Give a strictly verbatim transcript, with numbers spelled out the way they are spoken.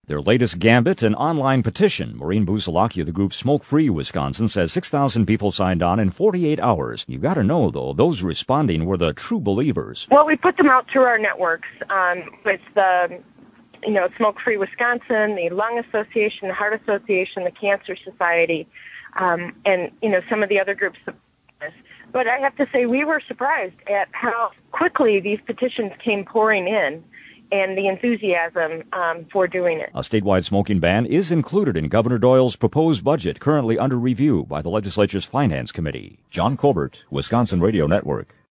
Their latest gambit, an online petition. Maureen Buzalakia of the group Smoke Free Wisconsin says six thousand people signed on in forty-eight hours. You got to know, though, those responding were the true believers. Well, we put them out through our networks um, with the, you know, Smoke Free Wisconsin, the Lung Association, the Heart Association, the Cancer Society, um, and, you know, some of the other groups. But I have to say we were surprised at how quickly these petitions came pouring in, and the enthusiasm um, for doing it. A statewide smoking ban is included in Governor Doyle's proposed budget, currently under review by the legislature's Finance Committee. John Colbert, Wisconsin Radio Network.